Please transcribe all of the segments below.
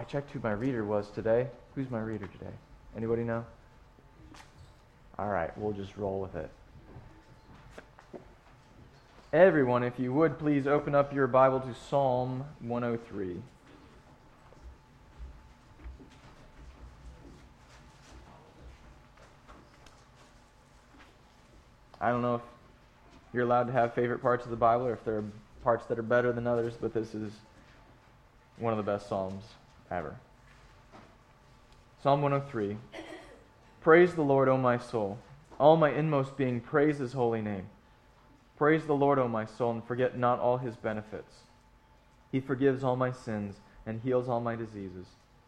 I checked who my reader was today. Who's my reader today? Anybody know? All right, we'll just roll with it. Everyone, if you would, please open up your Bible to Psalm 103. I don't know if you're allowed to have favorite parts of the Bible or if there are parts that are better than others, but this is one of the best Psalms ever. Psalm 103. Praise the Lord, O my soul. All my inmost being, praise His holy name. Praise the Lord, O my soul, and forget not all His benefits. He forgives all my sins and heals all my diseases.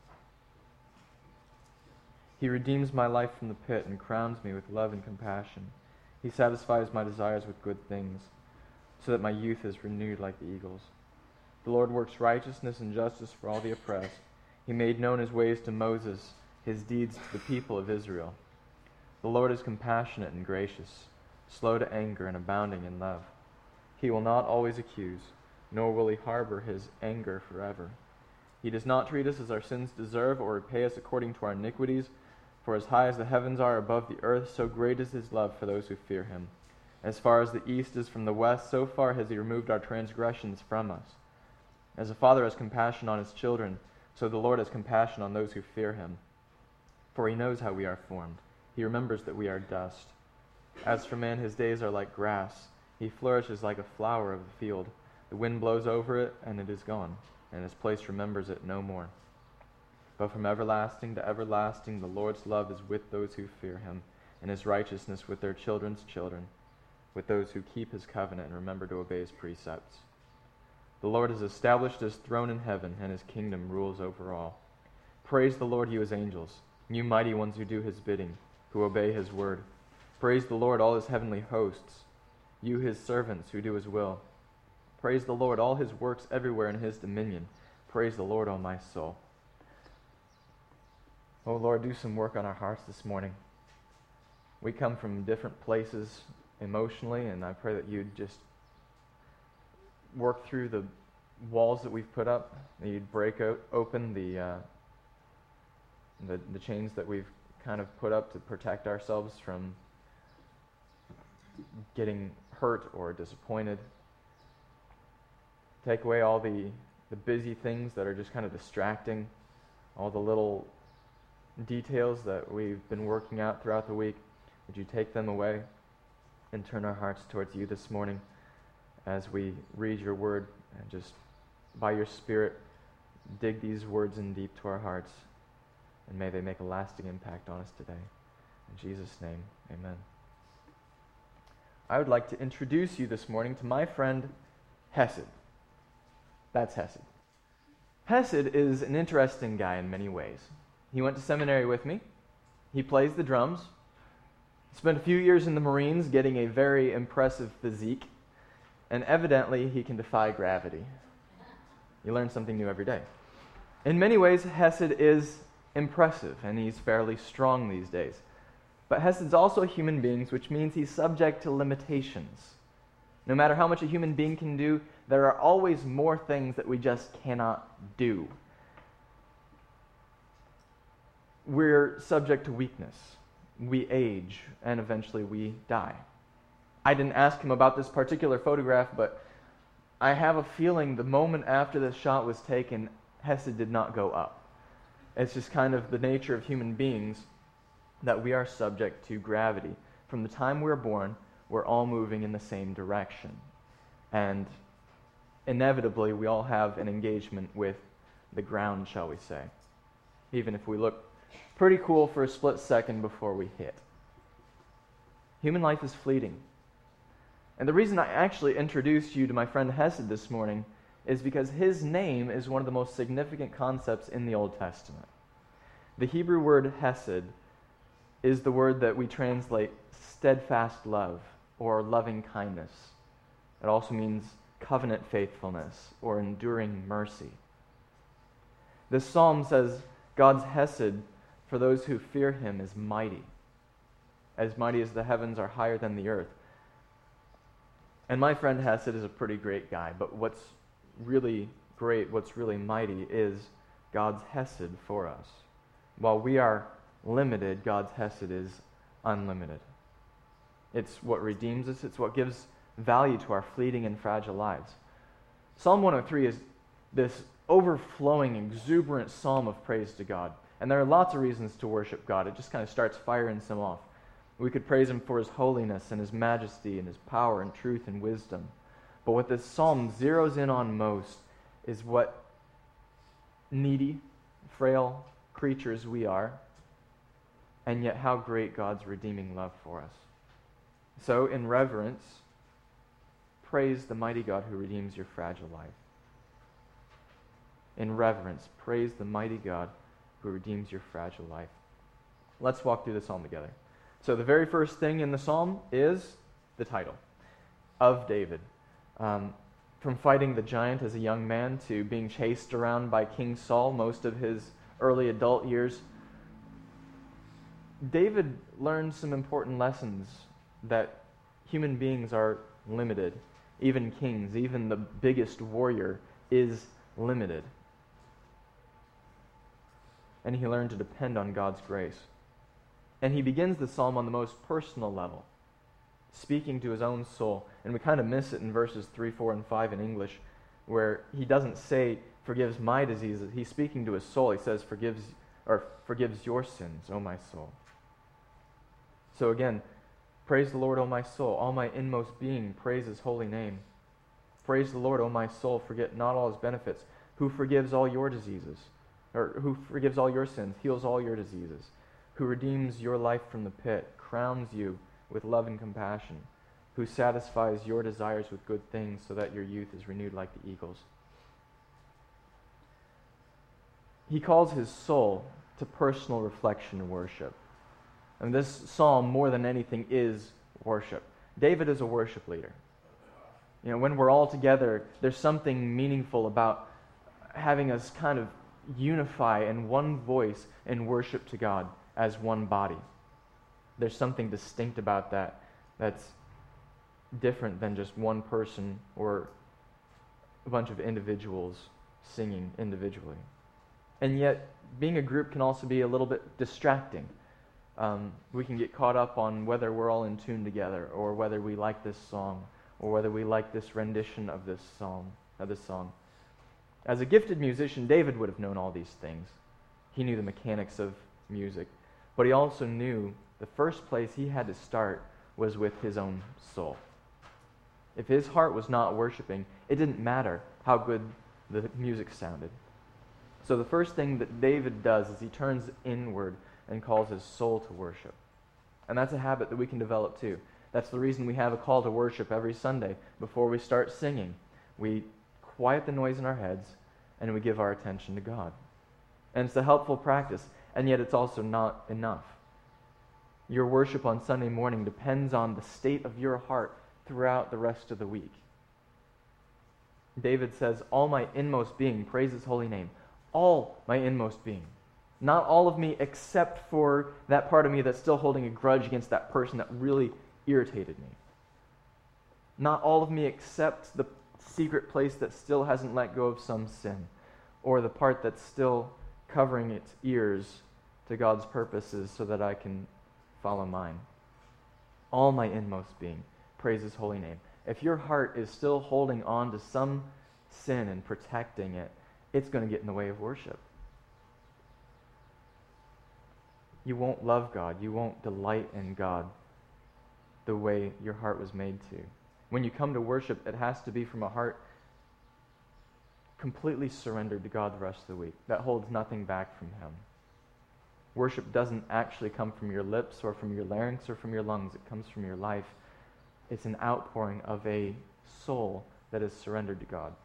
He redeems my life from the pit and crowns me with love and compassion. He satisfies my desires with good things, so that my youth is renewed like the eagles. The Lord works righteousness and justice for all the oppressed. He made known His ways to Moses, His deeds to the people of Israel. The Lord is compassionate and gracious, slow to anger and abounding in love. He will not always accuse, nor will He harbor His anger forever. He does not treat us as our sins deserve or repay us according to our iniquities. For as high as the heavens are above the earth, so great is His love for those who fear Him. As far as the east is from the west, so far has He removed our transgressions from us. As a father has compassion on his children, so the Lord has compassion on those who fear Him. For He knows how we are formed. He remembers that we are dust. As for man, his days are like grass. He flourishes like a flower of the field. The wind blows over it, and it is gone, and its place remembers it no more. But from everlasting to everlasting, the Lord's love is with those who fear Him, and His righteousness with their children's children, with those who keep His covenant and remember to obey His precepts. The Lord has established His throne in heaven, and His kingdom rules over all. Praise the Lord, you His angels, you mighty ones who do His bidding, who obey His word. Praise the Lord, all His heavenly hosts, you His servants who do His will. Praise the Lord, all His works everywhere in His dominion. Praise the Lord, O my soul. Oh Lord, do some work on our hearts this morning. We come from different places emotionally, and I pray that you'd just work through the walls that we've put up, that you'd break open the chains that we've kind of put up to protect ourselves from getting hurt or disappointed. Take away all the busy things that are just kind of distracting, all the little details that we've been working out throughout the week. Would you take them away and turn our hearts towards you this morning as we read your word, and just by your Spirit dig these words in deep to our hearts, and may they make a lasting impact on us today. In Jesus' name, amen. I would like to introduce you this morning to my friend Hesed. That's Hesed. Hesed is an interesting guy in many ways. He went to seminary with me. He plays the drums. Spent a few years in the Marines getting a very impressive physique. And evidently, he can defy gravity. You learn something new every day. In many ways, Hesed is impressive, and he's fairly strong these days. But Hesed's also a human being, which means he's subject to limitations. No matter how much a human being can do, there are always more things that we just cannot do. We're subject to weakness. We age, and eventually we die. I didn't ask him about this particular photograph, but I have a feeling the moment after this shot was taken, Hesed did not go up. It's just kind of the nature of human beings that we are subject to gravity. From the time we're born, we're all moving in the same direction. And inevitably, we all have an engagement with the ground, shall we say. Even if we look pretty cool for a split second before we hit. Human life is fleeting. And the reason I actually introduced you to my friend Hesed this morning is because his name is one of the most significant concepts in the Old Testament. The Hebrew word Hesed is the word that we translate steadfast love or loving kindness. It also means covenant faithfulness or enduring mercy. This psalm says God's Hesed for those who fear Him is mighty as the heavens are higher than the earth. And my friend Hesed is a pretty great guy, but what's really great, what's really mighty is God's hesed for us. While we are limited, God's hesed is unlimited. It's what redeems us. It's what gives value to our fleeting and fragile lives. Psalm 103 is this overflowing, exuberant psalm of praise to God. And there are lots of reasons to worship God. It just kind of starts firing some off. We could praise him for his holiness and his majesty and his power and truth and wisdom. But what this psalm zeroes in on most is what needy, frail creatures we are, and yet how great God's redeeming love for us. So, in reverence, praise the mighty God who redeems your fragile life. In reverence, praise the mighty God who redeems your fragile life. Let's walk through the psalm together. So the very first thing in the psalm is the title, Of David. From fighting the giant as a young man to being chased around by King Saul most of his early adult years, David learned some important lessons that human beings are limited. Even kings, even the biggest warrior is limited. And he learned to depend on God's grace. And he begins the psalm on the most personal level, speaking to his own soul. And we kind of miss it in verses 3, 4, and 5 in English, where he doesn't say, forgives my diseases. He's speaking to his soul. He says, forgives your sins, O my soul. So again, praise the Lord, O my soul. All my inmost being, praise his holy name. Praise the Lord, O my soul. Forget not all his benefits, who forgives all your diseases, or who forgives all your sins, heals all your diseases, who redeems your life from the pit, crowns you with love and compassion, who satisfies your desires with good things so that your youth is renewed like the eagles. He calls his soul to personal reflection and worship. And this psalm, more than anything, is worship. David is a worship leader. You know, when we're all together, there's something meaningful about having us kind of unify in one voice in worship to God as one body. There's something distinct about that that's different than just one person or a bunch of individuals singing individually. And yet, being a group can also be a little bit distracting. We can get caught up on whether we're all in tune together, or whether we like this song, or whether we like this rendition of this song. As a gifted musician, David would have known all these things. He knew the mechanics of music, but he also knew the first place he had to start was with his own soul. If his heart was not worshiping, it didn't matter how good the music sounded. So the first thing that David does is he turns inward and calls his soul to worship. And that's a habit that we can develop too. That's the reason we have a call to worship every Sunday. Before we start singing, we quiet the noise in our heads and we give our attention to God. And it's a helpful practice, and yet it's also not enough. Your worship on Sunday morning depends on the state of your heart throughout the rest of the week. David says, all my inmost being, praise his holy name. All my inmost being. Not all of me except for that part of me that's still holding a grudge against that person that really irritated me. Not all of me except the secret place that still hasn't let go of some sin, or the part that's still covering its ears to God's purposes so that I can follow mine. All my inmost being, praise his holy name. If your heart is still holding on to some sin and protecting it, it's going to get in the way of worship. You won't love God. You won't delight in God the way your heart was made to. When you come to worship, it has to be from a heart completely surrendered to God the rest of the week, that holds nothing back from him. Worship doesn't actually come from your lips or from your larynx or from your lungs. It comes from your life. It's an outpouring of a soul that is surrendered to God.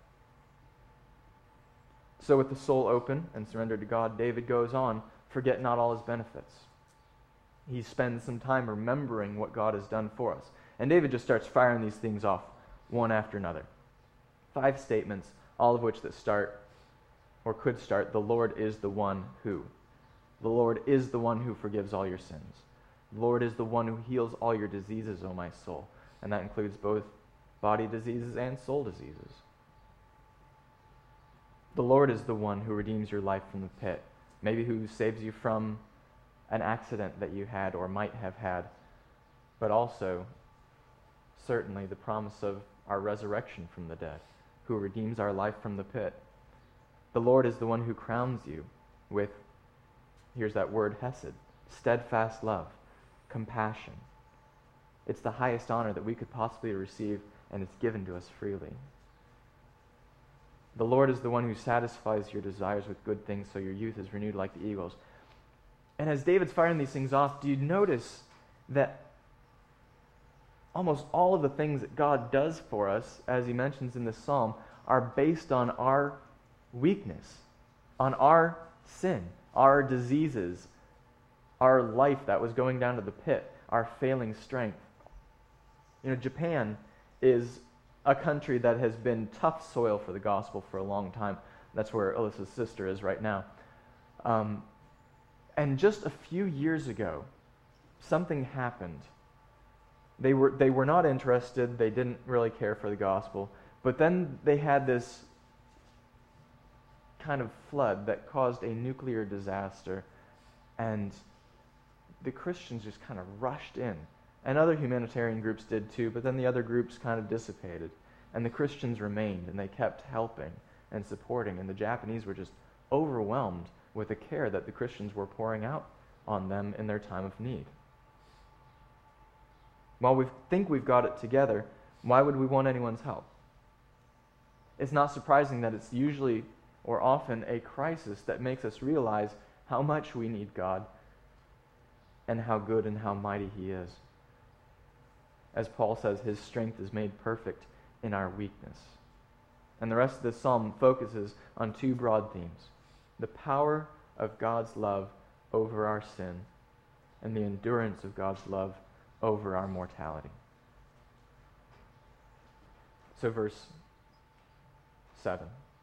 So with the soul open and surrendered to God, David goes on, forget not all his benefits. He spends some time remembering what God has done for us. And David just starts firing these things off, one after another. 5 statements, all of which that start, or could start, the Lord is the one who. The Lord is the one who forgives all your sins. The Lord is the one who heals all your diseases, O my soul. And that includes both body diseases and soul diseases. The Lord is the one who redeems your life from the pit, maybe who saves you from an accident that you had or might have had, but also certainly the promise of our resurrection from the dead, who redeems our life from the pit. The Lord is the one who crowns you with, here's that word, hesed, steadfast love, compassion. It's the highest honor that we could possibly receive, and it's given to us freely. The Lord is the one who satisfies your desires with good things, so your youth is renewed like the eagles. And as David's firing these things off, do you notice that almost all of the things that God does for us, as he mentions in this psalm, are based on our weakness, on our sin, our diseases, our life that was going down to the pit, our failing strength. You know, Japan is a country that has been tough soil for the gospel for a long time. That's where Alyssa's sister is right now. And just a few years ago, something happened. They were not interested. They didn't really care for the gospel. But then they had this kind of flood that caused a nuclear disaster, and the Christians just kind of rushed in. And other humanitarian groups did too, but then the other groups kind of dissipated. And the Christians remained, and they kept helping and supporting, and the Japanese were just overwhelmed with the care that the Christians were pouring out on them in their time of need. While we think we've got it together, why would we want anyone's help? It's not surprising that it's usually or often a crisis that makes us realize how much we need God and how good and how mighty he is. As Paul says, his strength is made perfect in our weakness. And the rest of this psalm focuses on two broad themes: the power of God's love over our sin and the endurance of God's love over our mortality. So verse 7.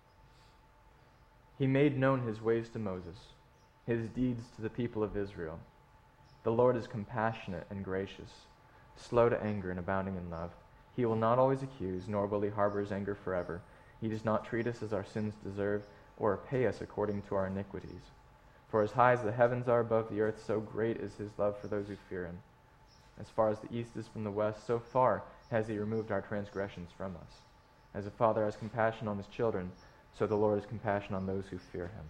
He made known his ways to Moses, his deeds to the people of Israel. The Lord is compassionate and gracious, slow to anger and abounding in love. He will not always accuse, nor will he harbor his anger forever. He does not treat us as our sins deserve, or repay us according to our iniquities. For as high as the heavens are above the earth, so great is his love for those who fear him. As far as the east is from the west, so far has he removed our transgressions from us. As a father has compassion on his children, so the Lord has compassion on those who fear him.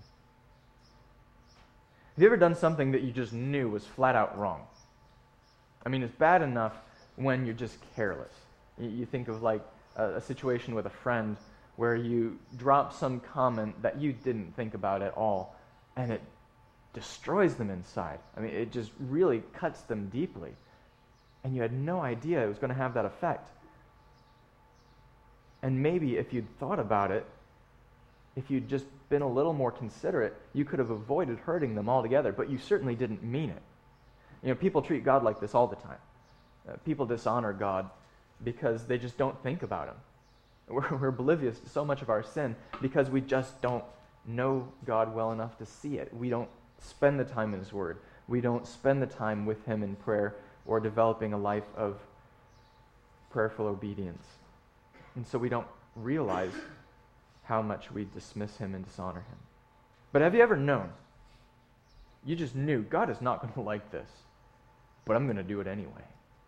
Have you ever done something that you just knew was flat out wrong? I mean, it's bad enough when you're just careless. You think of like a situation with a friend where you drop some comment that you didn't think about at all, and it destroys them inside. I mean, it just really cuts them deeply. And you had no idea it was going to have that effect. And maybe if you'd thought about it, if you'd just been a little more considerate, you could have avoided hurting them altogether, but you certainly didn't mean it. You know, people treat God like this all the time. People dishonor God because they just don't think about him. We're oblivious to so much of our sin because we just don't know God well enough to see it. We don't spend the time in his word. We don't spend the time with him in prayer or developing a life of prayerful obedience. And so we don't realize how much we dismiss him and dishonor him. But have you ever known? You just knew God is not going to like this, but I'm going to do it anyway.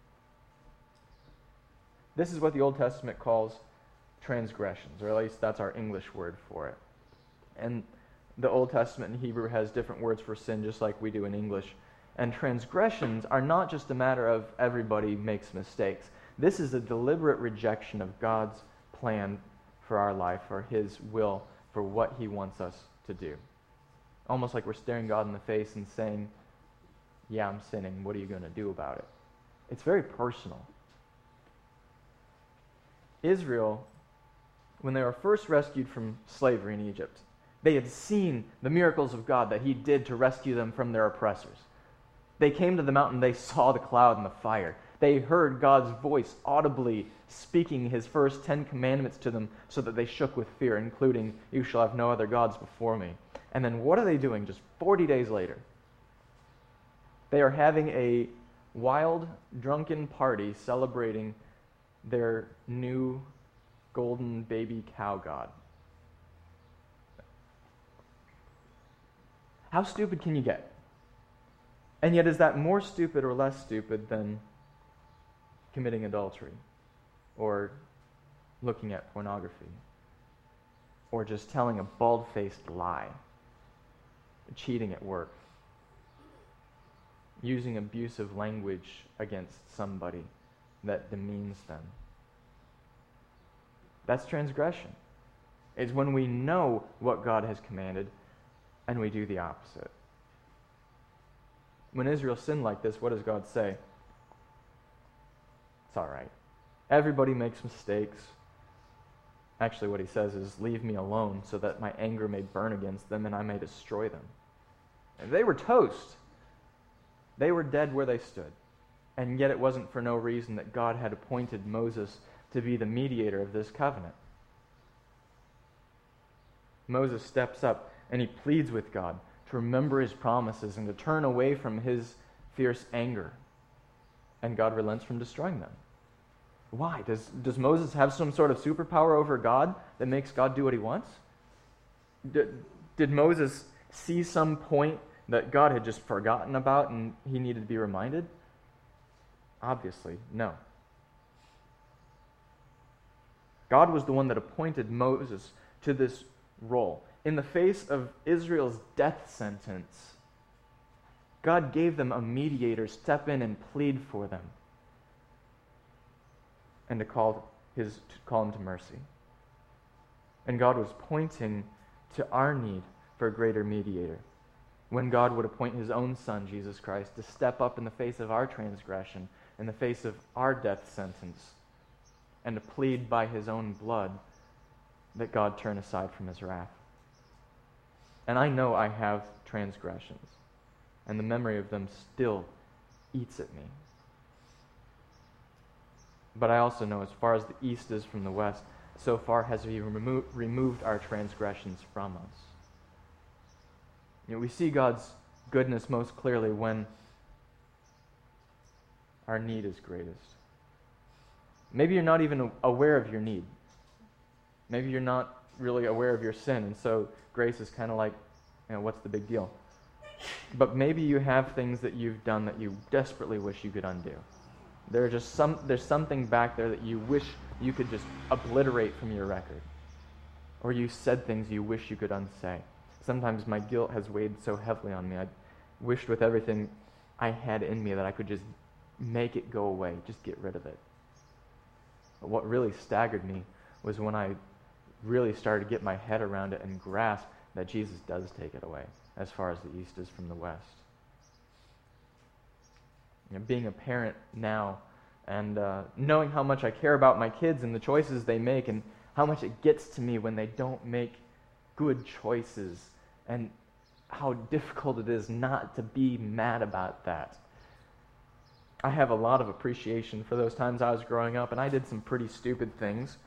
This is what the Old Testament calls transgressions, or at least that's our English word for it. And the Old Testament in Hebrew has different words for sin, just like we do in English. And transgressions are not just a matter of everybody makes mistakes. This is a deliberate rejection of God's plan for our life, or his will for what he wants us to do. Almost like we're staring God in the face and saying, yeah, I'm sinning. What are you going to do about it? It's very personal. Israel, when they were first rescued from slavery in Egypt, they had seen the miracles of God that he did to rescue them from their oppressors. They came to the mountain, they saw the cloud and the fire. They heard God's voice audibly speaking his first 10 commandments to them so that they shook with fear, including, you shall have no other gods before me. And then what are they doing just 40 days later? They are having a wild, drunken party celebrating their new golden baby cow god. How stupid can you get? And yet, is that more stupid or less stupid than committing adultery or looking at pornography or just telling a bald-faced lie, cheating at work, using abusive language against somebody that demeans them? That's transgression. It's when we know what God has commanded and we do the opposite. When Israel sinned like this, what does God say? It's all right. Everybody makes mistakes. Actually, what he says is, leave me alone so that my anger may burn against them and I may destroy them. And they were toast. They were dead where they stood. And yet it wasn't for no reason that God had appointed Moses to be the mediator of this covenant. Moses steps up and he pleads with God to remember his promises and to turn away from his fierce anger. And God relents from destroying them. Why? Does Moses have some sort of superpower over God that makes God do what he wants? Did Moses see some point that God had just forgotten about and he needed to be reminded? Obviously, no. God was the one that appointed Moses to this role. In the face of Israel's death sentence, God gave them a mediator step in and plead for them and to call him to mercy. And God was pointing to our need for a greater mediator when God would appoint his own Son, Jesus Christ, to step up in the face of our transgression, in the face of our death sentence, and to plead by his own blood that God turn aside from his wrath. And I know I have transgressions, and the memory of them still eats at me. But I also know as far as the east is from the west, so far has he removed our transgressions from us. We see God's goodness most clearly when our need is greatest. Maybe you're not even aware of your need. Maybe you're not really aware of your sin, and so grace is kind of like, what's the big deal? But maybe you have things that you've done that you desperately wish you could undo. There's something back there that you wish you could just obliterate from your record. Or you said things you wish you could unsay. Sometimes my guilt has weighed so heavily on me. I wished with everything I had in me that I could just make it go away, just get rid of it. But what really staggered me was when I really started to get my head around it and grasp that Jesus does take it away, as far as the east is from the west. Being a parent now and knowing how much I care about my kids and the choices they make and how much it gets to me when they don't make good choices and how difficult it is not to be mad about that. I have a lot of appreciation for those times I was growing up, and I did some pretty stupid things,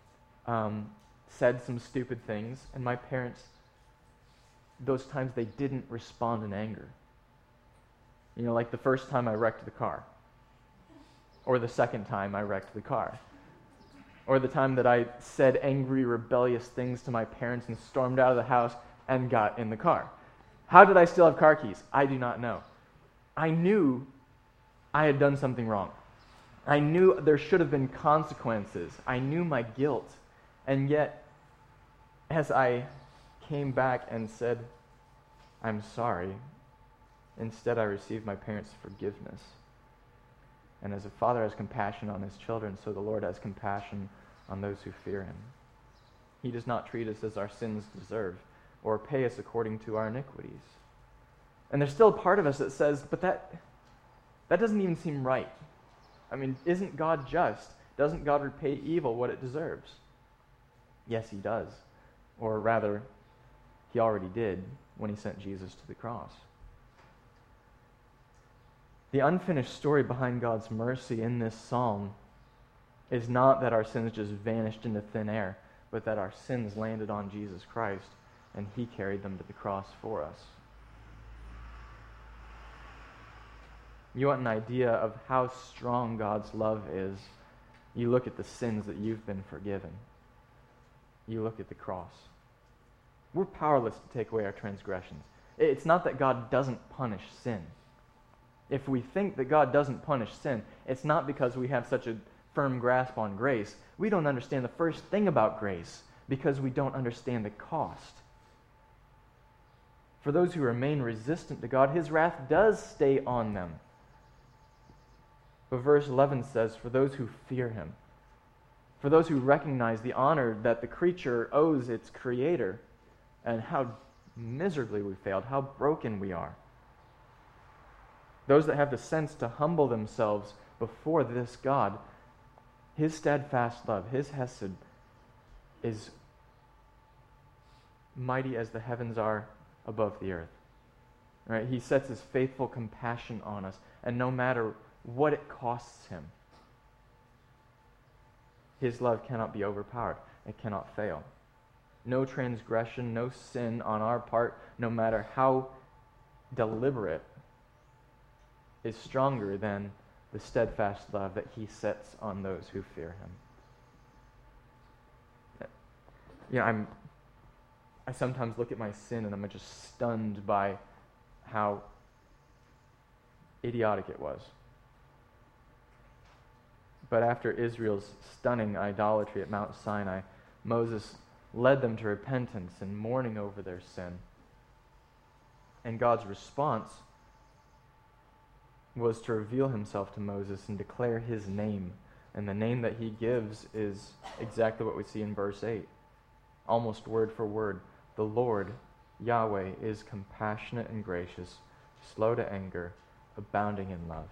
said some stupid things, and my parents, those times they didn't respond in anger. Like the first time I wrecked the car, or the second time I wrecked the car, or the time that I said angry, rebellious things to my parents and stormed out of the house and got in the car. How did I still have car keys? I do not know. I knew I had done something wrong. I knew there should have been consequences. I knew my guilt. And yet, as I came back and said, I'm sorry, instead I received my parents' forgiveness. And as a father has compassion on his children, so the Lord has compassion on those who fear him. He does not treat us as our sins deserve, or pay us according to our iniquities. And there's still a part of us that says, but that doesn't even seem right. Isn't God just? Doesn't God repay evil what it deserves? Yes, he does. Or rather, he already did when he sent Jesus to the cross. The unfinished story behind God's mercy in this psalm is not that our sins just vanished into thin air, but that our sins landed on Jesus Christ, and he carried them to the cross for us. You want an idea of how strong God's love is? You look at the sins that you've been forgiven. You look at the cross. We're powerless to take away our transgressions. It's not that God doesn't punish sin. If we think that God doesn't punish sin, it's not because we have such a firm grasp on grace. We don't understand the first thing about grace because we don't understand the cost. For those who remain resistant to God, his wrath does stay on them. But verse 11 says, for those who fear him, for those who recognize the honor that the creature owes its creator, and how miserably we failed, how broken we are. Those that have the sense to humble themselves before this God, his steadfast love, his hesed, is mighty as the heavens are above the earth. Right? He sets his faithful compassion on us, and no matter what it costs him, his love cannot be overpowered. It cannot fail. No transgression, no sin on our part, no matter how deliberate, is stronger than the steadfast love that he sets on those who fear him. I sometimes look at my sin and I'm just stunned by how idiotic it was. But after Israel's stunning idolatry at Mount Sinai, Moses led them to repentance and mourning over their sin. And God's response was to reveal himself to Moses and declare his name. And the name that he gives is exactly what we see in verse 8. Almost word for word. The Lord, Yahweh, is compassionate and gracious, slow to anger, abounding in love.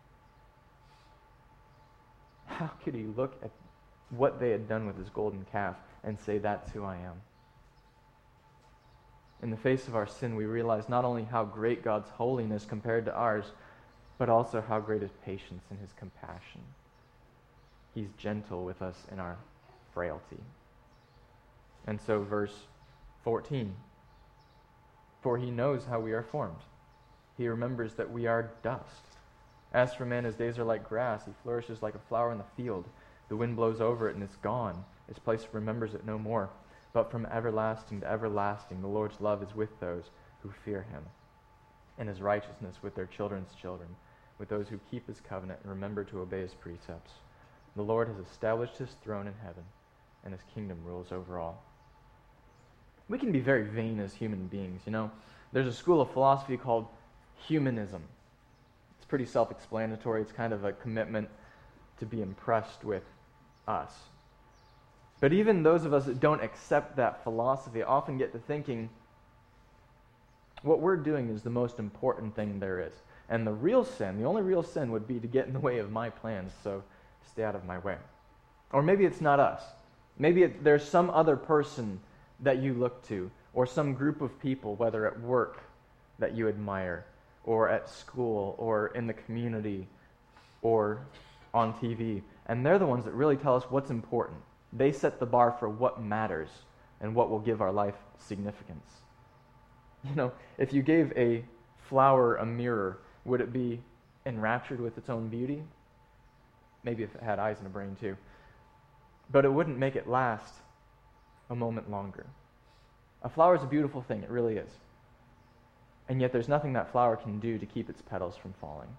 How could he look at what they had done with his golden calf and say, that's who I am? In the face of our sin, we realize not only how great God's holiness compared to ours, but also how great his patience and his compassion. He's gentle with us in our frailty. And so verse 14, for he knows how we are formed. He remembers that we are dust. As for man, his days are like grass. He flourishes like a flower in the field. The wind blows over it and it's gone. Its place remembers it no more. But from everlasting to everlasting, the Lord's love is with those who fear him, and his righteousness with their children's children, with those who keep his covenant and remember to obey his precepts. The Lord has established his throne in heaven, and his kingdom rules over all. We can be very vain as human beings, There's a school of philosophy called humanism. It's pretty self-explanatory. It's kind of a commitment to be impressed with us. But even those of us that don't accept that philosophy often get to thinking, what we're doing is the most important thing there is. And the real sin, the only real sin, would be to get in the way of my plans, so stay out of my way. Or maybe it's not us. Maybe there's some other person that you look to, or some group of people, whether at work that you admire, or at school, or in the community, or on TV. And they're the ones that really tell us what's important. They set the bar for what matters and what will give our life significance. If you gave a flower a mirror, would it be enraptured with its own beauty? Maybe if it had eyes and a brain too. But it wouldn't make it last a moment longer. A flower is a beautiful thing, it really is. And yet there's nothing that flower can do to keep its petals from falling.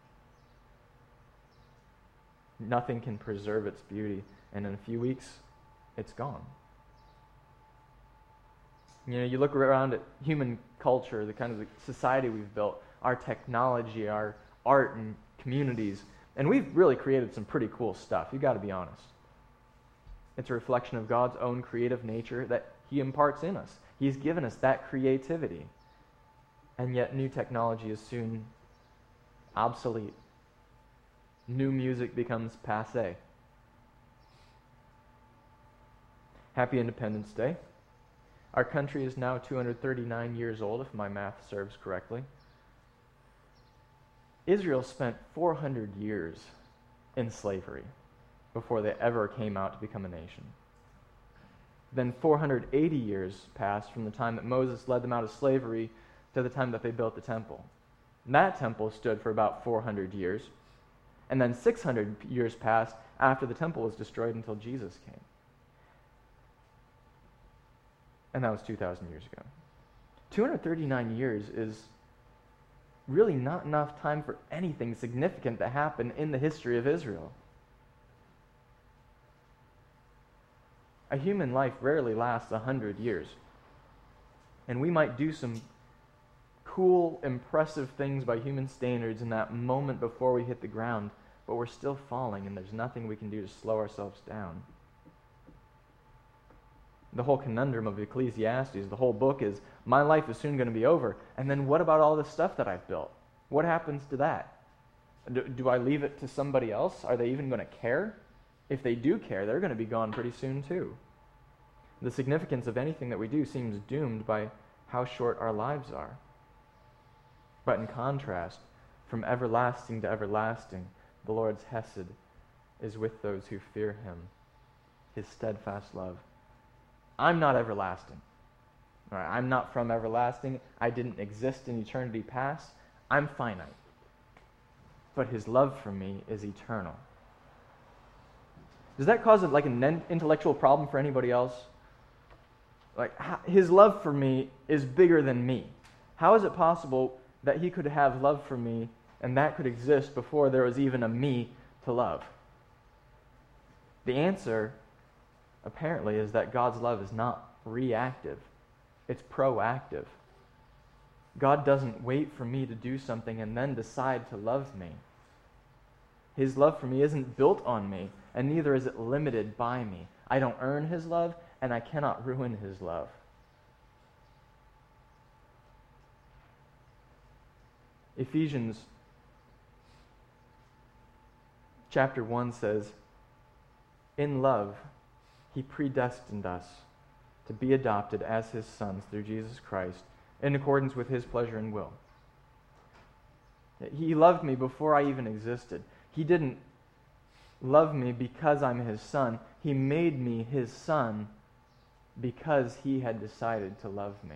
Nothing can preserve its beauty, and in a few weeks, it's gone. You look around at human culture, the kind of society we've built, our technology, our art and communities, and we've really created some pretty cool stuff, you've got to be honest. It's a reflection of God's own creative nature that he imparts in us. He's given us that creativity. And yet new technology is soon obsolete. New music becomes passé. Happy Independence Day. Our country is now 239 years old, if my math serves correctly. Israel spent 400 years in slavery before they ever came out to become a nation. Then 480 years passed from the time that Moses led them out of slavery to the time that they built the temple. And that temple stood for about 400 years. And then 600 years passed after the temple was destroyed until Jesus came. And that was 2,000 years ago. 239 years is really not enough time for anything significant to happen in the history of Israel. A human life rarely lasts 100 years. And we might do some cool, impressive things by human standards in that moment before we hit the ground, but we're still falling, and there's nothing we can do to slow ourselves down. The whole conundrum of Ecclesiastes, the whole book is, my life is soon going to be over, and then what about all the stuff that I've built? What happens to that? Do I leave it to somebody else? Are they even going to care? If they do care, they're going to be gone pretty soon too. The significance of anything that we do seems doomed by how short our lives are. But in contrast, from everlasting to everlasting, the Lord's hesed is with those who fear him, his steadfast love. I'm not everlasting. All right, I'm not from everlasting. I didn't exist in eternity past. I'm finite. But his love for me is eternal. Does that cause like an intellectual problem for anybody else? Like, his love for me is bigger than me. How is it possible that he could have love for me and that could exist before there was even a me to love? The answer, apparently, is that God's love is not reactive. It's proactive. God doesn't wait for me to do something and then decide to love me. His love for me isn't built on me, and neither is it limited by me. I don't earn his love, and I cannot ruin his love. Ephesians chapter 1 says, in love, he predestined us to be adopted as his sons through Jesus Christ, in accordance with his pleasure and will. He loved me before I even existed. He didn't love me because I'm his son. He made me his son because he had decided to love me.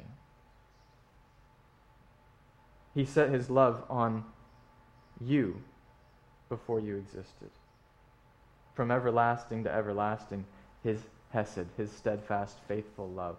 He set his love on you before you existed. From everlasting to everlasting, his hesed, his steadfast, faithful love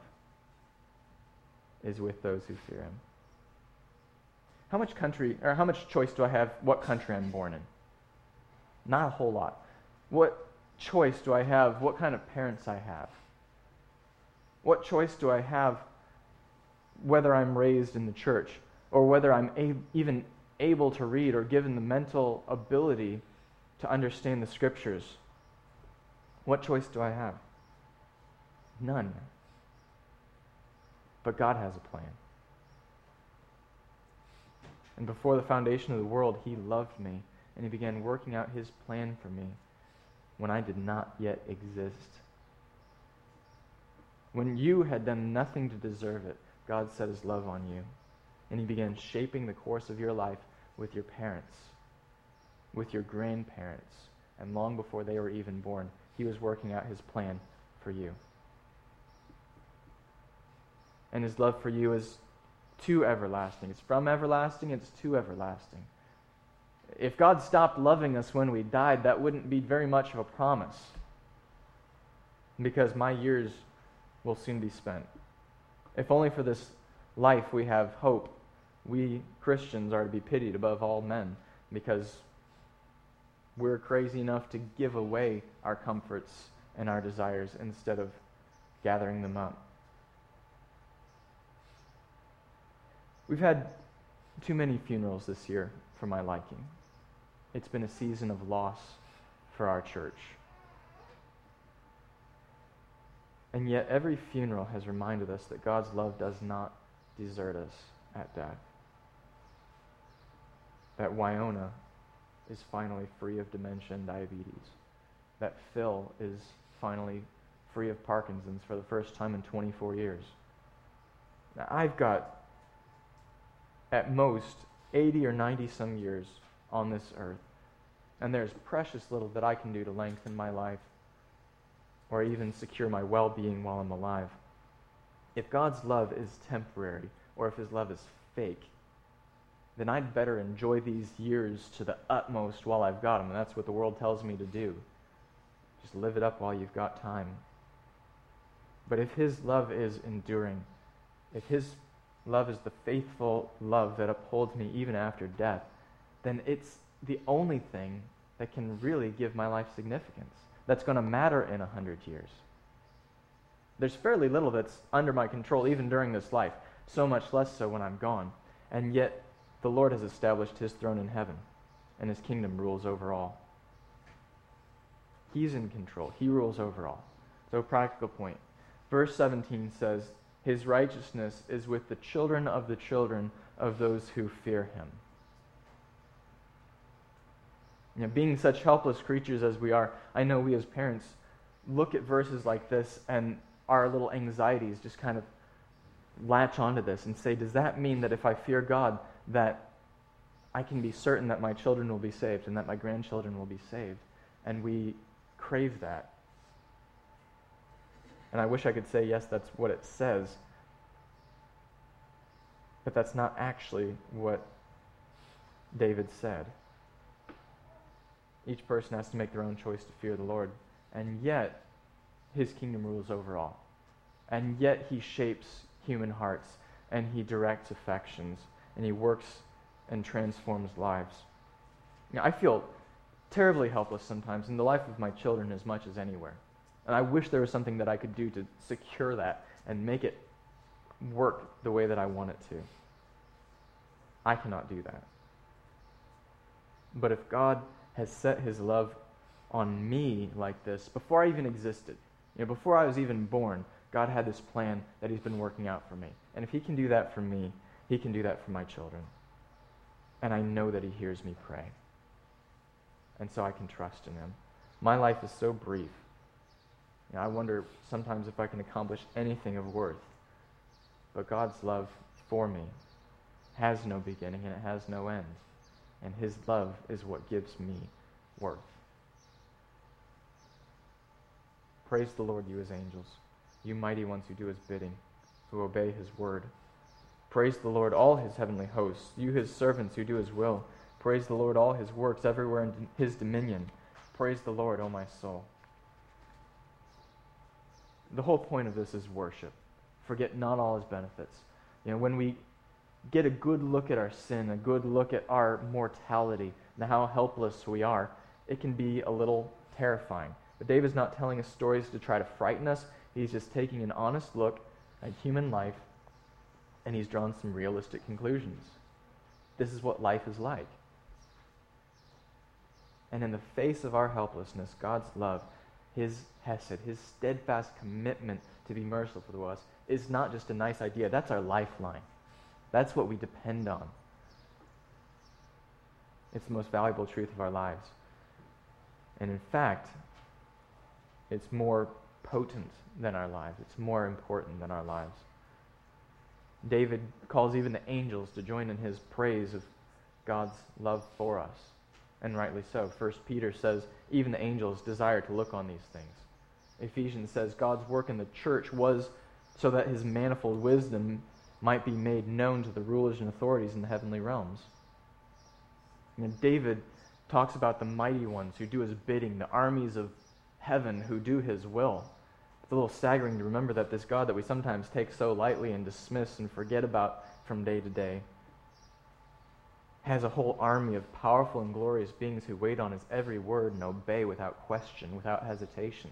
is with those who fear him. How much choice do I have what country I'm born in? Not a whole lot. What choice do I have what kind of parents I have? What choice do I have whether I'm raised in the church or whether I'm even able to read or given the mental ability to understand the scriptures? What choice do I have? None. But God has a plan. And before the foundation of the world, he loved me, and he began working out his plan for me when I did not yet exist. When you had done nothing to deserve it, God set his love on you, and he began shaping the course of your life with your parents, with your grandparents, and long before they were even born, he was working out his plan for you. And his love for you is to everlasting. It's from everlasting, it's to everlasting. If God stopped loving us when we died, that wouldn't be very much of a promise, because my years will soon be spent. If only for this life we have hope, we Christians are to be pitied above all men, because we're crazy enough to give away our comforts and our desires instead of gathering them up. We've had too many funerals this year for my liking. It's been a season of loss for our church. And yet every funeral has reminded us that God's love does not desert us at death. That Wyona is finally free of dementia and diabetes. That Phil is finally free of Parkinson's for the first time in 24 years. Now, I've got at most 80 or 90 some years on this earth, and there's precious little that I can do to lengthen my life or even secure my well-being while I'm alive. If God's love is temporary, or if his love is fake, then I'd better enjoy these years to the utmost while I've got them, and that's what the world tells me to do. Just live it up while you've got time. But if his love is enduring, if his love is the faithful love that upholds me even after death, then it's the only thing that can really give my life significance, that's going to matter in 100 years. There's fairly little that's under my control even during this life, so much less so when I'm gone. And yet, the Lord has established his throne in heaven, and his kingdom rules over all. He's in control. He rules over all. So, practical point. Verse 17 says, his righteousness is with the children of those who fear him. Being such helpless creatures as we are, I know we as parents look at verses like this and our little anxieties just kind of latch onto this and say, does that mean that if I fear God, that I can be certain that my children will be saved and that my grandchildren will be saved? And we crave that. And I wish I could say, yes, that's what it says. But that's not actually what David said. Each person has to make their own choice to fear the Lord. And yet, his kingdom rules over all. And yet, he shapes human hearts, and he directs affections, and he works and transforms lives. I feel terribly helpless sometimes in the life of my children as much as anywhere. And I wish there was something that I could do to secure that and make it work the way that I want it to. I cannot do that. But if God has set his love on me like this, before I even existed, before I was even born, God had this plan that he's been working out for me. And if he can do that for me, he can do that for my children. And I know that he hears me pray. And so I can trust in him. My life is so brief. I wonder sometimes if I can accomplish anything of worth. But God's love for me has no beginning and it has no end. And his love is what gives me worth. Praise the Lord, you his angels, you mighty ones who do his bidding, who obey his word. Praise the Lord, all his heavenly hosts, you his servants who do his will. Praise the Lord, all his works everywhere in his dominion. Praise the Lord, O my soul. The whole point of this is worship. Forget not all his benefits. When we get a good look at our sin, a good look at our mortality, and how helpless we are, it can be a little terrifying. But David's not telling us stories to try to frighten us. He's just taking an honest look at human life, and he's drawn some realistic conclusions. This is what life is like. And in the face of our helplessness, God's love, his hesed, his steadfast commitment to be merciful to us, is not just a nice idea. That's our lifeline. That's what we depend on. It's the most valuable truth of our lives. And in fact, it's more potent than our lives. It's more important than our lives. David calls even the angels to join in his praise of God's love for us. And rightly so. 1 Peter says, even the angels desire to look on these things. Ephesians says, God's work in the church was so that his manifold wisdom might be made known to the rulers and authorities in the heavenly realms. David talks about the mighty ones who do his bidding, the armies of heaven who do his will. It's a little staggering to remember that this God that we sometimes take so lightly and dismiss and forget about from day to day has a whole army of powerful and glorious beings who wait on his every word and obey without question, without hesitation.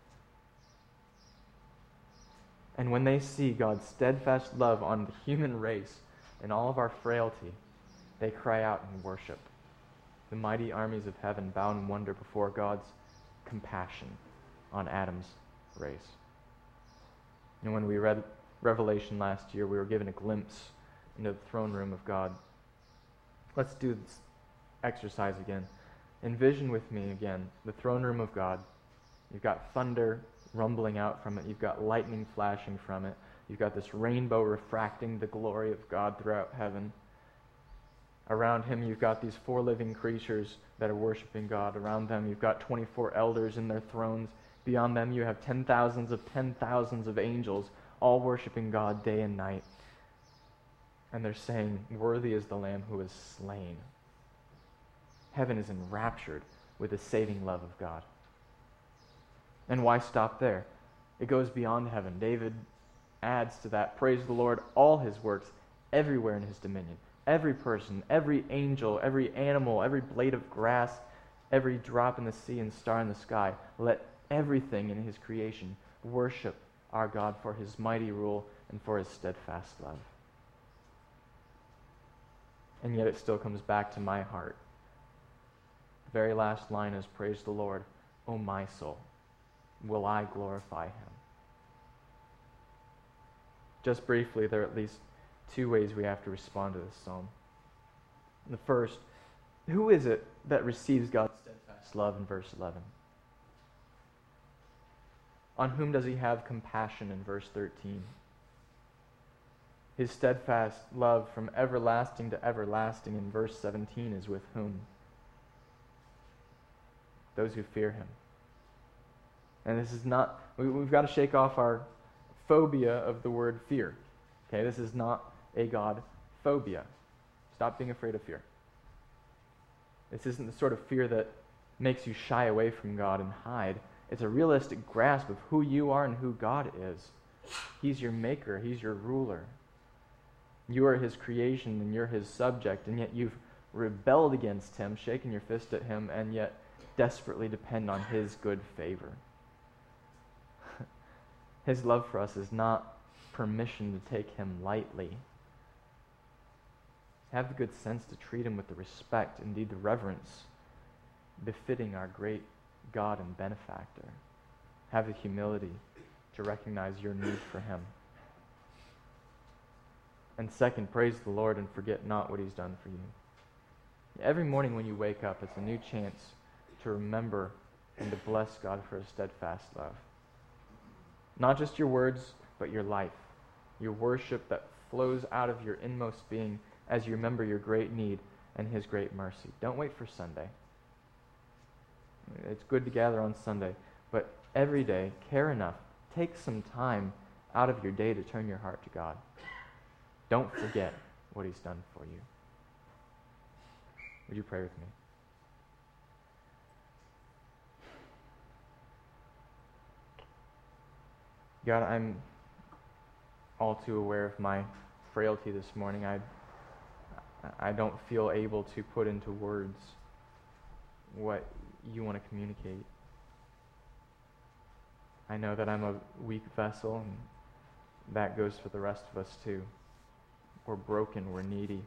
And when they see God's steadfast love on the human race and all of our frailty, they cry out in worship. The mighty armies of heaven bow in wonder before God's compassion on Adam's race. And when we read Revelation last year, we were given a glimpse into the throne room of God. Let's do this exercise again. Envision with me again the throne room of God. You've got thunder rumbling out from it. You've got lightning flashing from it. You've got this rainbow refracting the glory of God throughout heaven. Around him, you've got these 4 living creatures that are worshiping God. Around them, you've got 24 elders in their thrones. Beyond them, you have 10,000s of angels, all worshiping God day and night. And they're saying, worthy is the Lamb who is slain. Heaven is enraptured with the saving love of God. And why stop there? It goes beyond heaven. David adds to that, praise the Lord, all his works everywhere in his dominion. Every person, every angel, every animal, every blade of grass, every drop in the sea and star in the sky, let everything in his creation worship our God for his mighty rule and for his steadfast love. And yet it still comes back to my heart. The very last line is, praise the Lord, O my soul, will I glorify him. Just briefly, there are at least two ways we have to respond to this psalm. The first, who is it that receives God's steadfast love in verse 11? On whom does he have compassion in verse 13? His steadfast love from everlasting to everlasting in verse 17 is with whom? Those who fear him. And this is not, we've got to shake off our phobia of the word fear. Okay, this is not a God phobia. Stop being afraid of fear. This isn't the sort of fear that makes you shy away from God and hide. It's a realistic grasp of who you are and who God is. He's your maker. He's your ruler. You are his creation and you're his subject, and yet you've rebelled against him, shaken your fist at him, and yet desperately depend on his good favor. His love for us is not permission to take him lightly. Have the good sense to treat him with the respect, indeed the reverence, befitting our great God and benefactor. Have the humility to recognize your need for him. And second, praise the Lord and forget not what he's done for you. Every morning when you wake up, it's a new chance to remember and to bless God for his steadfast love. Not just your words, but your life. Your worship that flows out of your inmost being as you remember your great need and his great mercy. Don't wait for Sunday. It's good to gather on Sunday, but every day, care enough. Take some time out of your day to turn your heart to God. Don't forget what he's done for you. Would you pray with me? God, I'm all too aware of my frailty this morning. I don't feel able to put into words what you want to communicate. I know that I'm a weak vessel, and that goes for the rest of us too. We're broken, we're needy.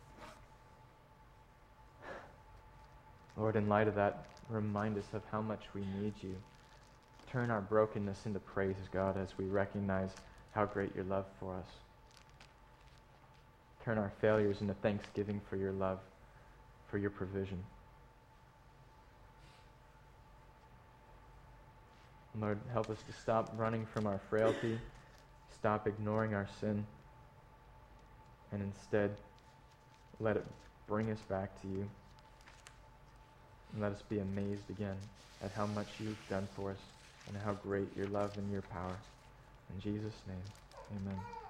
Lord, in light of that, remind us of how much we need you. Turn our brokenness into praise, God, as we recognize how great your love for us. Turn our failures into thanksgiving for your love, for your provision. Lord, help us to stop running from our frailty, stop ignoring our sin, and instead let it bring us back to you. And let us be amazed again at how much you've done for us and how great your love and your power. In Jesus' name, amen.